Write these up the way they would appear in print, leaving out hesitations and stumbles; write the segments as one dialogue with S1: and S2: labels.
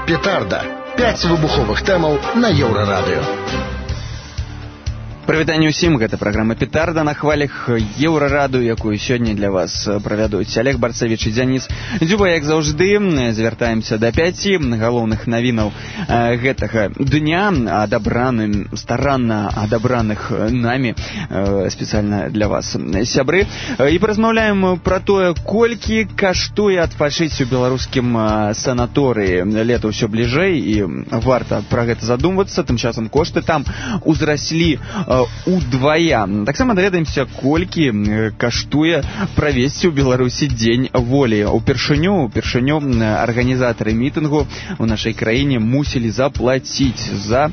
S1: Петарда. 5 выбуховых тэмаў на Еўрарадыё.
S2: Прывітанне ўсім, гэта праграма «Петарда» на хвалях Еўрарадыё, якую сёння для вас правядуць Олег Барцавіч і Дзяніс Дзюба. Як заўжды, звяртаемся да 5 галоўных навінаў гэтага дня, старанна адабраных намі спецыяльна для вас, сябры. І паразмаўляем пра тое, колькі каштуе адпачыць у беларускім санаторыі. Лета ўсё бліжэй і варта пра гэта задумвацца. Тым часам кошты там узраслі удвая. Таксама даведаемся, колькі каштуе правесці ў Беларусі дзень волі. Упершыню арганізатары мітынгу ў нашай краіне мусілі заплаціць за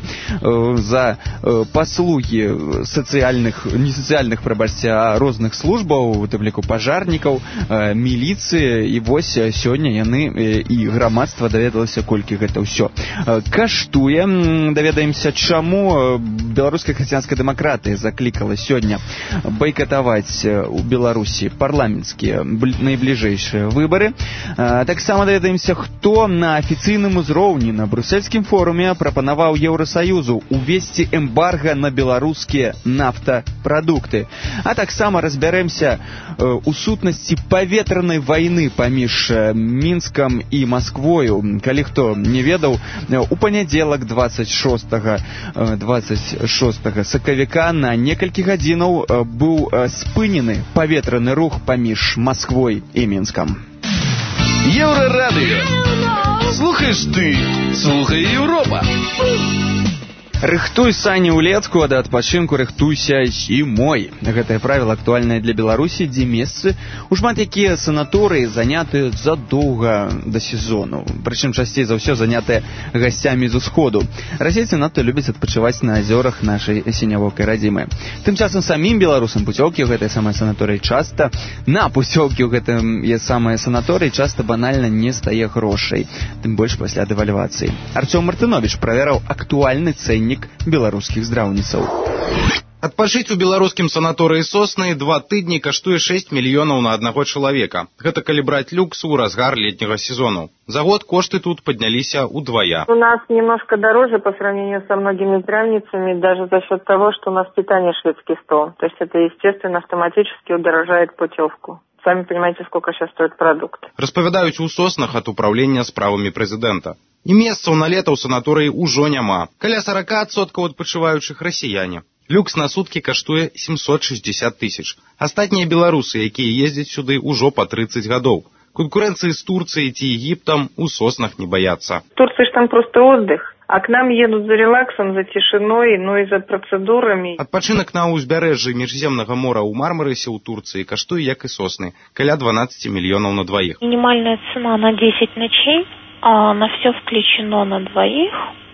S2: паслугі несацыяльных, розных службаў, у тым ліку пажарнікаў, міліцыі. І вось сёння яны і грамадства даведалася, колькі гэта ўсё каштуе. Даведаемся, чаму беларуская хрысціянская дэмакратыя заклікала сёння байкатаваць у Беларусі парламенцкія найбліжэйшыя выбары. Таксама даведаемся, хто на афіцыйным узроўні на брусельскім форуме прапанаваў Еўрасаюзу увесці эмбарга на беларускія нафтапрадукты. А таксама разбярэмся у сутнасці паветранай вайны паміж Мінскам і Масквою. Калі хто не ведаў, у панядзелак 26 сакавіка на некалькі гадзінаў быў спынены паветраны рух паміж Масквой і Мінскам.
S3: Еўрарадыё. Слухаеш ты, слухай Еўропа.
S2: Рыхтуй сані ўлетку, а да адпачынку рыхтуйся зімой. Гэтае правіла актуальнае для Беларусі, дзе месцы у шмат якія санаторыі заняты задоўга да сезону. Прычым часцей за ўсё занятыя гасцямі з усходу. Расейцы надта любяць адпачываць на азёрах нашай сінявокай радзімы. Тым часам самім беларусам пуцёўкі ў гэтай самай санаторыі часта банальна не стае грошай. Тым больш пасля дэвальвацыі. Арцём Мартыновіч праверыў актуальны цэннік беларускіх здраўніцаў.
S4: Адпачыць у беларускім санаторыі Сосны 2 тыдні каштуе 6 мільёнаў на аднаго чалавека. Гэта калі браць люкс у разгар летнего сезону. За год кошты тут поднялись удвоя.
S5: У нас немножко дороже по сравнению со многими здравницами, даже за счет того, что у нас питание шведский стол. То есть это, естественно, автоматически удорожает путевку. Сами понимаете, сколько сейчас стоит продукт.
S4: Распавядаюць у Соснах ад управлення справамі прэзідэнта. І месцаў на лета ў санаторыі ўжо няма. Каля 40% адпачываючых расіяне. Люкс на суткі каштуе 760 тысяч. Астатнія беларусы, якія ездзяць сюды ўжо па 30 гадоў. Конкуренцыі з Турцыяй ці Егіптам у Соснах не баяцца.
S5: В Турции ж там просто отдых. А к нам едут за релаксом, за тишиной, но и за процедурами.
S4: Адпачынак на ўзбярэжжы міжземнага мора ў Мармарэсе ў Турцыі каштуе, як і Сосны, каля 12 мільёнаў на двоих.
S6: Минимальная цена на 10 ночей, а на все включено на двоих,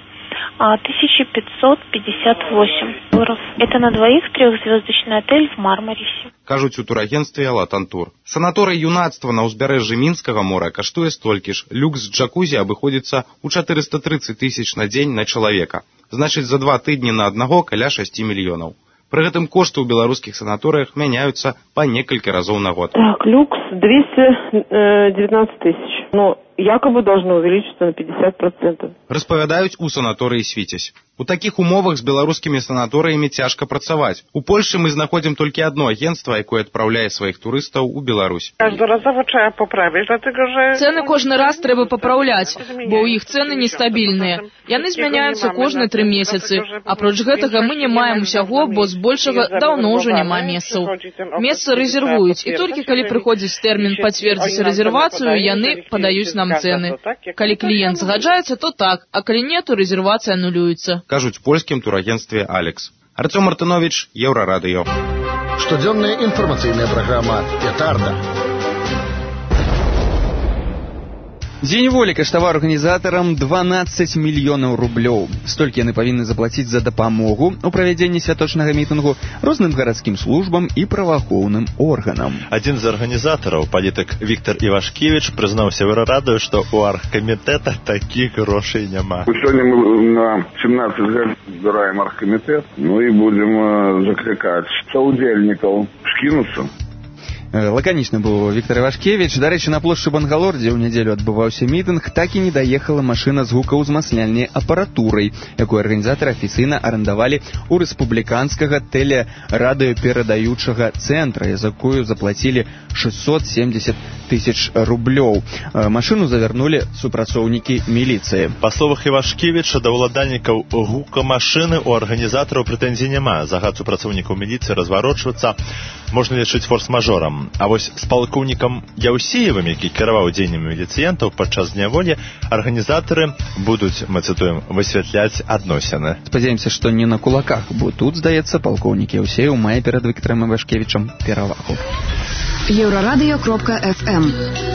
S6: 1558 €. Это на двоих 3-звездочный отель в Мармарисе.
S4: Кажуць у турагентстве «Латантур». Санаторый юнацтва на ўзбярэжжы Мінскага мора каштуе столькі ж. Люкс з джакузі абыходзіцца ў 430 тысяч на дзень на чалавека. Значыць, за 2 тыдні на аднаго каля 6 мільёнаў. Пры гэтым кошты ў беларускіх санаторыях мяняюцца па некалькі разоў на год.
S5: Так, люкс 219 тысяч. Но якобы должно увеличиться на 50%.
S4: Распавядаюць у санаторыі «Свіцязь». У такіх умовах з беларускімі санаторыямі цяжка працаваць. У Польшы мы знаходзім толькі одно агентство, якое адпраўляе сваіх турыстаў у Беларусь.
S5: Каждоразово треба поправить,
S7: цены кожны раз трэба папраўляць, бо ў іх цены нестабільныя. Яны змяняюцца кожны 3 месяцы. Апроч гэтага мы не маем усяго, бо збольшага даўно ўжо няма месцаў. Месцы рэзервуюць, і толькі калі прыходзіць тэрмін пацвердзіць рэзервацыю, яны падаюць нам цены. Калі кліент згаджаецца, то так, а калі не, то рэзервацыя анулюецца.
S4: Кажуць польскім турагентстве «Алекс». Арцём Мартыновіч, Еўрарадыё.
S1: Штодзённая інфармацыйная праграма «Петарда».
S2: Дзень волі каштаваў арганізатарам 12 мільёнаў рублёў. Столькі яны павінны заплаціць за дапамогу ў правядзенні святочнага мітынгу розным гарадскім службам і праваахоўным органам.
S8: Адзін з арганізатараў, палітык Віктор Івашкевіч, прызнаўся ў Еўрарадыё, што ў аргкамітэта такіх грошай няма.
S9: Сёння мы на 17 год збіраем аргкамітэт, і будзем заклікаць саўдзельнікаў скінуцца.
S2: Лаканічна быў Віктор Івашкевіч. Дарэчы, на плошчы Бангалор, дзе ў нядзелю адбываўся мітынг, так і не даехала машына з гукаўзмацняльнай апаратурай, якую арганізатары афіцыйна арандавалі ў рэспубліканскага тэлерадыёперадаючага цэнтра, за якую заплацілі 670 тысяч рублёў. Машыну завярнулі супрацоўнікі міліцыі.
S8: Па словах Івашкевіча, да ўладальнікаў гукамашыны у арганізатараў прэтэнзій няма. Загад супрацоўнікаў міліцыі разварочвацца можна лічыць форс-мажорам. А вось з палкоўнікам Яўсеевым, які кіраваў дзеяннямі міліцыянтаў падчас зняволі, арганізатары будуць, мы цытуем, высвятляць адносіны.
S2: Спадзяемся, што не на кулаках, бо тут, здаецца, палкоўнік Яўсеев мае перад Віктарам Івашкевічам перавагу.
S10: Еўрарадыё.фм.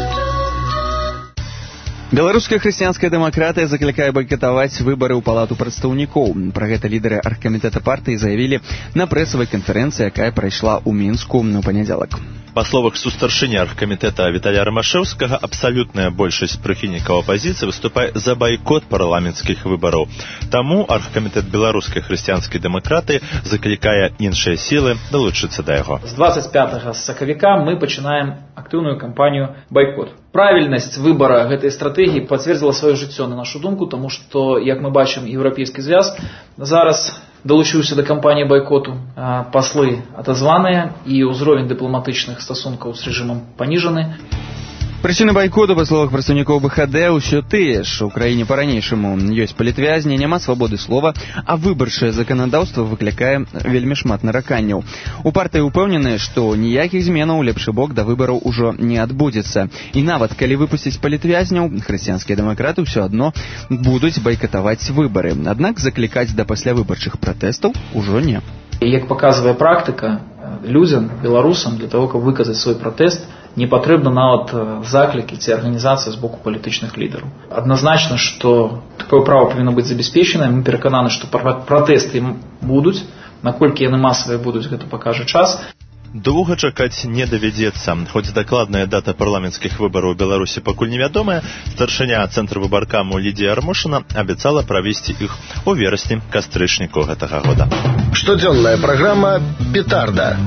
S2: Беларуская хрысціянская дэмакратыя заклікае байкатаваць выбары ў палату прадстаўнікоў. Пра гэта лідары аргкамітэта партыі заявілі на прэсавай канферэнцыі, якая прайшла ў Мінску ў панядзелак.
S8: Па словах сустаршыні аргкамітэта Віталія Рамашэўскага, абсалютная большасць прыхільнікаў апазіцыі выступае за байкот парламенцкіх выбараў. Таму аргкамітэт беларускай хрысціянскай дэмакратыі заклікае іншыя сілы далучыцца да яго.
S11: З 25 сакавіка мы пачынаем актыўную кампанію байкот. Правільнасць выбара гэтай стратэгіі пацвердзіла сваё жыццё, на нашу думку, таму што, як мы бачым, еўрапейскі звяз зараз далучыўся да кампаніі байкоту. Паслы атазваныя і ўзровень дыпламатычных стасункаў з рэжымам паніжаны.
S2: Прычыны байкоту, па словах прадстаўнікоў БХД, ўсё тыя ж. У краіне па-ранейшаму ёсць палітвязні, няма свабоды слова, а выбарчае заканадаўства выклікае вельмі шмат нараканняў. У партыі ўпэўненыя, што ніякіх зменаў у лепшы бок да выбараў ужо не адбудзецца. І нават калі выпусціць палітвязняў, хрысціянскія дэмакраты ўсё адно будуць байкатаваць выбары. Аднак заклікаць да паслявыбарчых пратэстаў ужо не.
S11: Як паказвае практыка, людзям, беларусам, для того, каб выказаць свой пратэст, не патрэбна нават заклікі ці арганізацыя з боку палітычных лідараў. Адназначна, што такое права павінна быць забяспечанае. Мы перакананы, што пратэсты будуць. Наколькі яны масавыя будуць, гэта пакажа час.
S8: Доўга чакаць не давядзецца. Хоць дакладная дата парламенцкіх выбараў у Беларусі пакуль невядомая, старшыня цэнтра выбаркаму Лідія Армошына абяцала правесці іх у верасні-кастрычніку гэтага года.
S1: Штодзённая праграма «Петарда».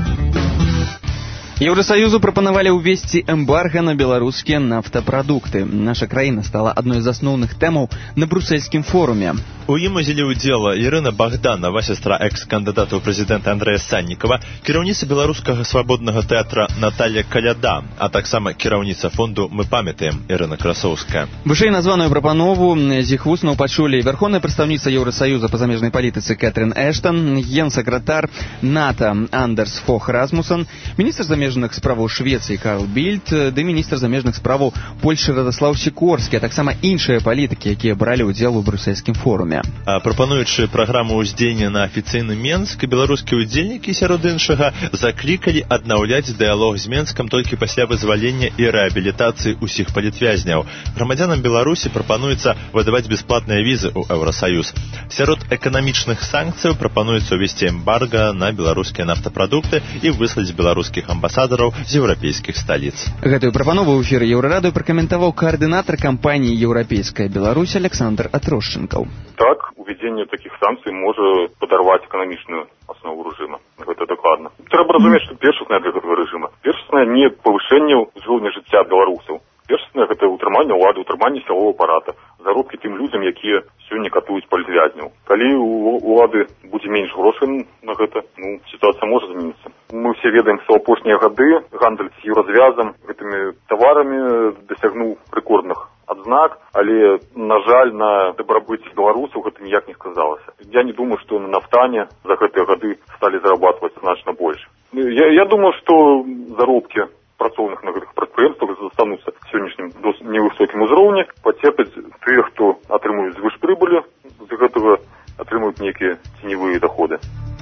S2: Еўрасаюзу прапанавалі ўвесці эмбарга на беларускія нафтапрадукты. Наша краіна стала адной з асноўных тэмаў на брусельскім форуме.
S8: У ім узялі ўдзел Ірына Багданова, сястра экс-кандыдата ў прэзідэнта Андрэя Саннікава, кіраўніца беларускага свабоднага тэатра Наталья Каляда, а таксама кіраўніца фонду «Мы памятаем» Ірына Красоўская.
S2: Вышэй названую прапанову з іх вуснаў пачулі верхоўная прадстаўніца Еўрасаюза па замежнай палітыцы Кэтрин Эштон, генсакратар НАТО Андерс Фох Расмуссен, міністр замежных справаў Швецыі Карл Більд, ды міністр замежных справаў Польшчы Радаслаў Сікорскі, а таксама іншыя палітыкі, якія бралі ўдзел у брусельскім форуме.
S8: Прапануючы праграму ўздзеяння на афіцыйны Менск, беларускія ўдзельнікі, сярод іншага, заклікалі аднаўляць дыялог з Менскам толькі пасля вызвалення і рэабілітацыі ўсіх палітвязняў. Грамадзянам Беларусі прапануецца выдаваць бясплатныя візы ў Еўрасаюз. Сярод эканамічных санкцыяў прапануецца ўвесці эмбарга на беларускія нафтапрадукты і выслаць беларускіх амбасадараў з еўрапейскіх сталіц.
S2: Гэтую прапанову ў эфіры Еўрарадыё пракаментаваў каардынатар кампаніі «Еўрапейская Беларусь» Александр Атрошченкаў.
S12: Так, увядзенне такіх санкцый можа падарваць эканамічную аснову рэжыма. Гэта дакладна. Трэба разумець, што першаснае для гэтага рэжыма. Першаснае не павышэнне ўзроўня жыцця беларусаў. Першаснае гэта ўтрыманне ўлады, ўтрыманне сіловага апарата, заробкі тым людзям, якія сёння катуюць палітвязняў. Калі у улады будзе менш грошай на гэта, сітуацыя можа змяніцца. Мы все ведаем, што апошнія гады гандаль з еўразвязам гэтымі таварамі дасягнуў рэкордных адзнак, але, на жаль, на дабрабыце беларусаў гэта ніяк не сказалася. Я не думаю, што на нафтане за гэтыя гады сталі зарабатваць значна больш. Я думаю, што заробкі працоўных на гэтых прадпрыемствах застануцца сённяшнім невысокім узроўні, пацерпяць тыя, хто атрымуюць звышпрыбылі, з гэтага атрымуюць нейкія ценевыя доходы.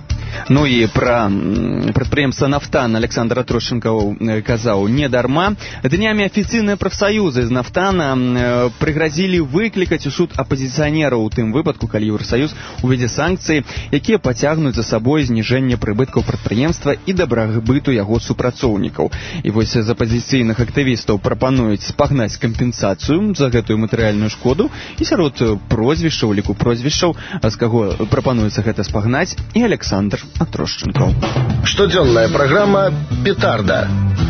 S2: Ну і пра прадпрыемства «Нафтан» Александр Атрошченкаў казаў не дарма. Днямі афіцыйныя прафсаюзы з «Нафтана» прыгразілі выклікаць у суд апазіцыянераў у тым выпадку, калі Еўрасаюз увядзе санкцыі, якія пацягнуць за сабой зніжэнне прыбыткаў прадпрыемства і дабрабыту яго супрацоўнікаў. І вось з апазіцыйных актывістаў прапануюць спагнаць кампенсацыю за гэтую матэрыяльную шкоду, і сярод прозвішчаў, ліку прозвішчаў, з каго прапануецца гэта спагнаць, і Александр ад тросчынкаў.
S1: Штодзённая праграма «Петарда».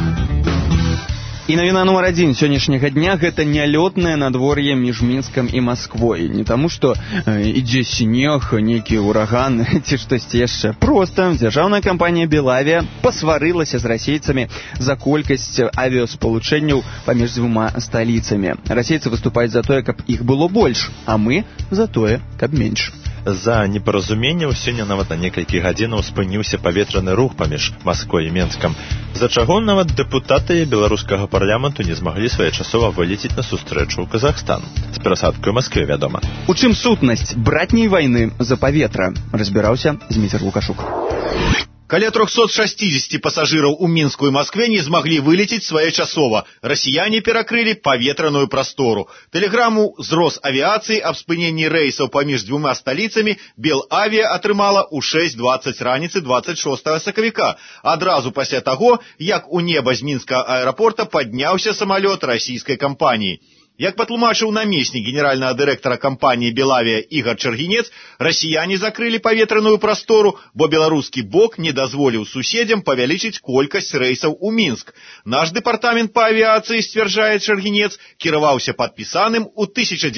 S2: І навіна нумар 1 сённяшняга дня – гэта нялётнае надвор'е між Мінскам і Масквой. Не таму, што ідзе снег, нейкі ураган ці штосьці яшчэ. Проста дзяржаўная кампанія «Белавія» пасварылася з расейцамі за колькасць авіаспалучэнняў паміж дзвюма сталіцамі. Расейцы выступаюць за тое, каб іх было больш, а мы за тое, каб менш.
S8: За непаразуменняў сёння нават на некалькі гадзінаў спыніўся паветраны рух паміж Масквой і Менскам, з-за чаго нават дэпутаты беларускага парламенту не змаглі своечасова вылеціць на сустрэчу ў Казахстан. З перасадкай у Маскве, вядома.
S2: У чым сутнасць братняй вайны за паветра, разбіраўся Зміцер Лукашук.
S10: Каля 360 пасажыраў у Мінску і Маскве не змаглі вылеціць своечасова. Расіяне перакрылі паветраную прастору. Тэлеграму з Росавіяцыі аб спыненні рэйсаў паміж дзвюма сталіцамі Белавія атрымала ў 6:20 раніцы 26 сакавіка, адразу пасля таго, як у неба з мінскага аэрапорта падняўся самалёт расійскай кампаніі. Як патлумачыў намеснік генеральнага дырэктара кампаніі «Белавія» Ігор Чаргінец, расіяне закрылі паветраную прастору, бо беларускі бок не дазволіў суседзям павялічыць колькасць рэйсаў у Мінск. Наш дэпартамент па авіяцыі, сцвярджае Чаргінец, кіраваўся падпісаным у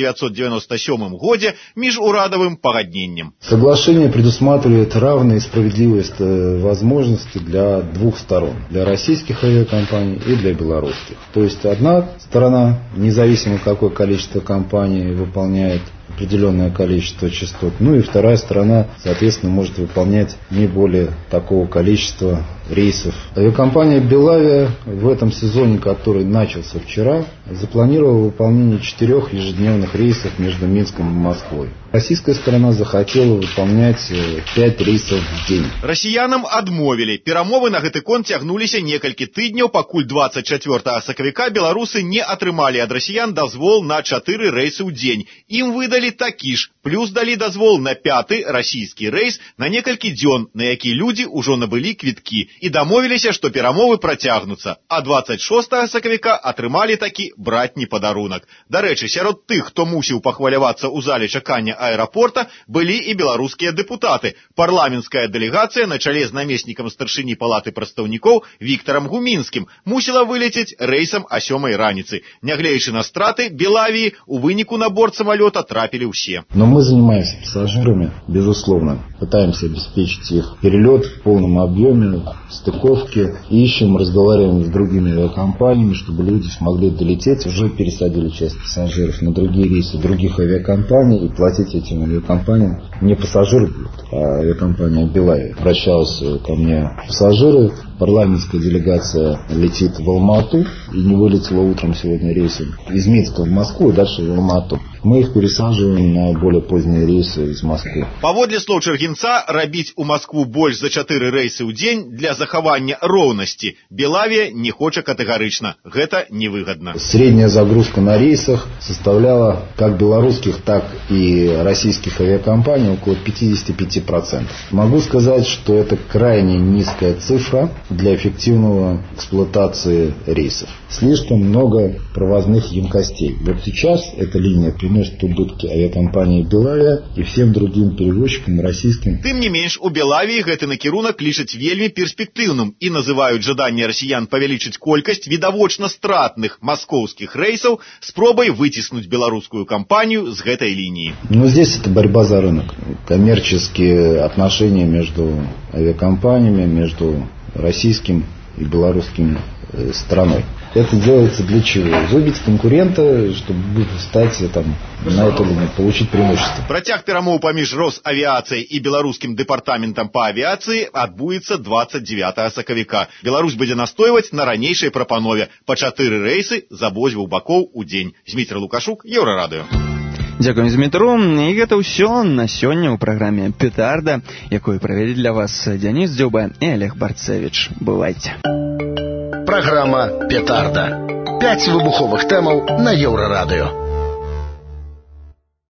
S10: 1997 годзе межурадавым пагадненнем.
S13: Соглашение предусматривает равные и справедливые возможности для двух сторон, для российских авиакомпаний и для белорусских. То есть одна сторона, независимо какое количество компаний выполняет определенное количество частот, ну и вторая сторона, соответственно, может выполнять не более такого количества рейсов. Авиакомпания «Белавия» в этом сезоне, который начался вчера, запланировала выполнение 4 ежедневных рейсов между Минском и Москвой. Российская сторона захотела выполнять 5 рейсов в день.
S10: Расіянам адмовілі. Перамовы на гэты конт цягнуліся некалькі тыдняў, пакуль 24 сакавіка беларусы не атрымалі ад расіян дазвол на 4 рэйсы ў дзень. Ім выдалі такі ж, плюс далі дазвол на 5-й расійскі рэйс на некалькі дзён, на які людзі ўжо набылі квіткі. І дамовіліся, што перамовы працягнуцца, а 26 сакавіка атрымалі такі братні падарунак. Дарэчы, сярод тых, хто мусіў пахвалявацца ў зале чакання аэрапорта, былі і беларускія дэпутаты. Парламенцкая дэлегацыя на чале з намеснікам старшыні палаты прадстаўнікоў Віктарам Гумінскім мусіла вылецець рэйсам о 7 раніцы. Нягледзячы на страты, Белавіі у выніку на борт самолета трапілі ўсе.
S13: Но мы занимаемся пассажирами, безусловно. Пытаемся обеспечить их перелет в полном объеме, стыковки. Ищем, разговариваем с другими авиакомпаниями, чтобы люди смогли долететь. Уже пересадили часть пассажиров на другие рейсы других авиакомпаний. И платить этим авиакомпаниям не пассажиры, а авиакомпания «Белавия». Обращались ко мне пассажиры. Парламентская делегация летит в Алмату и не вылетела утром сегодня рейсом из Минска в Москву и дальше в Алмату. Мы их пересаживаем на более поздние рейсы из Москвы.
S10: Паводле слоў Чаргінца, рабіць у Москву больш за 4 рэйсы ў дзень для захавання роўнасці Белавія не хоча катэгарычна. Гэта невыгодна.
S13: Средняя загрузка на рейсах составляла как белорусских, так и российских авиакомпаний около 55%. Могу сказать, что это крайне низкая цифра для эффективного эксплуатации рейсов. Слишком много провозных емкостей. Вот сейчас эта линия приносит убытки авиакомпании «Белавия» и всем другим перевозчикам российским.
S10: Тым не менш, у Белавіі гэты накірунак лічаць вельмі перспектыўным і называюць жаданне расіян павялічыць колькасць відавочна стратных маскоўскіх рэйсаў спробай выціснуць беларускую кампанію з гэтай лініі.
S13: Но здесь это борьба за рынок. Коммерческие отношения между авиакомпаниями, между российским и белорусским страной. Это делается для чего? Выбить конкурента, чтобы стать на эту линию, получить преимущество.
S10: Працяг перамоў паміж Росавіяцыяй і беларускім дэпартаментам па авіяцыі адбудзецца 29 сакавіка. Беларусь будзе настойваць на ранейшай прапанове па 4 рэйсы з абодвух бакоў у дзень. Зміцер Лукашук, Еўрарадыё.
S2: Дзякуем, Змітру. І гэта ўсё на сёння ў праграме «Петарда», якую правялі для вас Дзяніс Дзюба і Олег Барцевіч. Бывайце.
S1: Программа «Петарда». 5 выбуховых тэмаў на Еўрарадыё.